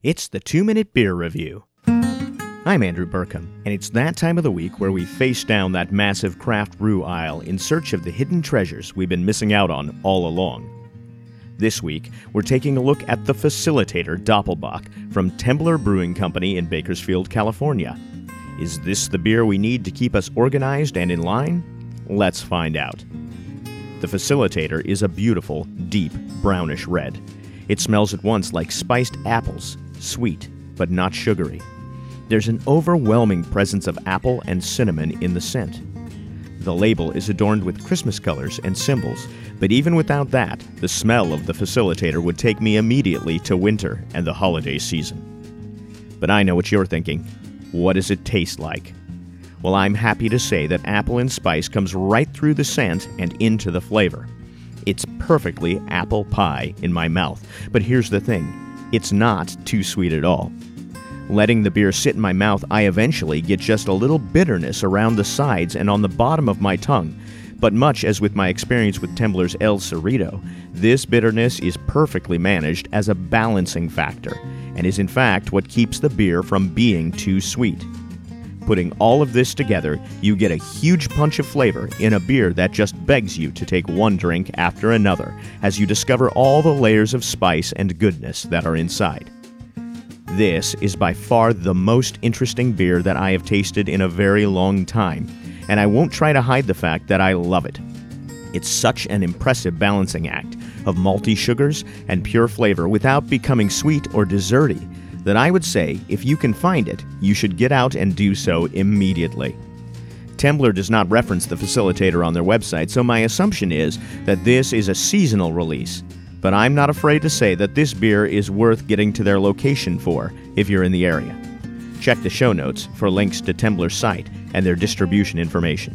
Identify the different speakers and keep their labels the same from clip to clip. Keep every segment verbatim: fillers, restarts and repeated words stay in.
Speaker 1: It's the two-Minute Beer Review. I'm Andrew Burkham, and it's that time of the week where we face down that massive craft brew aisle in search of the hidden treasures we've been missing out on all along. This week, we're taking a look at the Facilitator Doppelbock from Temblor Brewing Company in Bakersfield, California. Is this the beer we need to keep us organized and in line? Let's find out. The Facilitator is a beautiful, deep, brownish red. It smells at once like spiced apples, sweet, but not sugary. There's an overwhelming presence of apple and cinnamon in the scent. The label is adorned with Christmas colors and symbols, but even without that, the smell of the Facilitator would take me immediately to winter and the holiday season. But I know what you're thinking. What does it taste like? Well, I'm happy to say that apple and spice comes right through the scent and into the flavor. It's perfectly apple pie in my mouth, but here's the thing. It's not too sweet at all. Letting the beer sit in my mouth, I eventually get just a little bitterness around the sides and on the bottom of my tongue. But much as with my experience with Temblor's El Cerrito, this bitterness is perfectly managed as a balancing factor, and is in fact what keeps the beer from being too sweet. Putting all of this together, you get a huge punch of flavor in a beer that just begs you to take one drink after another as you discover all the layers of spice and goodness that are inside. This is by far the most interesting beer that I have tasted in a very long time, and I won't try to hide the fact that I love it. It's such an impressive balancing act of malty sugars and pure flavor without becoming sweet or desserty, that I would say, if you can find it, you should get out and do so immediately. Temblor does not reference the Facilitator on their website, so my assumption is that this is a seasonal release. But I'm not afraid to say that this beer is worth getting to their location for, if you're in the area. Check the show notes for links to Temblor's site and their distribution information.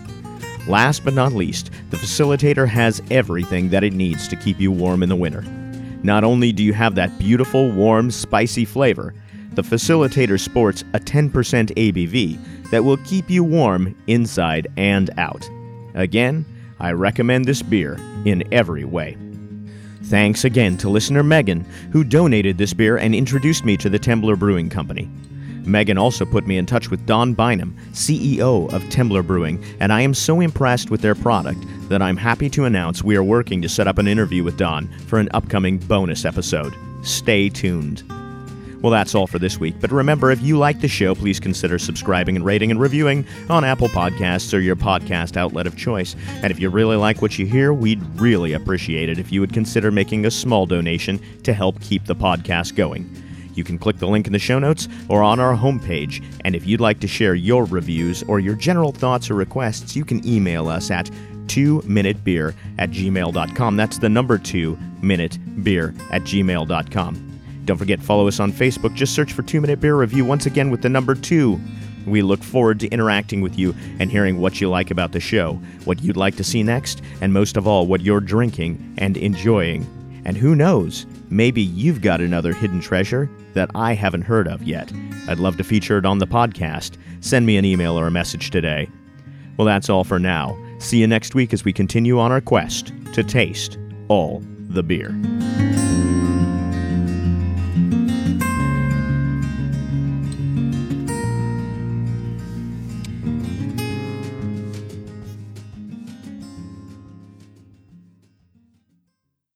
Speaker 1: Last but not least, the Facilitator has everything that it needs to keep you warm in the winter. Not only do you have that beautiful, warm, spicy flavor, the Facilitator sports a ten percent A B V that will keep you warm inside and out. Again, I recommend this beer in every way. Thanks again to listener Megan, who donated this beer and introduced me to the Temblor Brewing Company. Megan also put me in touch with Don Bynum, C E O of Temblor Brewing, and I am so impressed with their product that I'm happy to announce we are working to set up an interview with Don for an upcoming bonus episode. Stay tuned. Well, that's all for this week, but remember, if you like the show, please consider subscribing and rating and reviewing on Apple Podcasts or your podcast outlet of choice. And if you really like what you hear, we'd really appreciate it if you would consider making a small donation to help keep the podcast going. You can click the link in the show notes or on our homepage, and if you'd like to share your reviews or your general thoughts or requests, you can email us at two minute beer at gmail dot com. That's the number two minute beer at gmail dot com. Don't forget, follow us on Facebook. Just search for two minute Beer Review, once again with the number two. We look forward to interacting with you and hearing what you like about the show, what you'd like to see next, and most of all, what you're drinking and enjoying. And who knows, maybe you've got another hidden treasure that I haven't heard of yet. I'd love to feature it on the podcast. Send me an email or a message today. Well, that's all for now. See you next week as we continue on our quest to taste all the beer.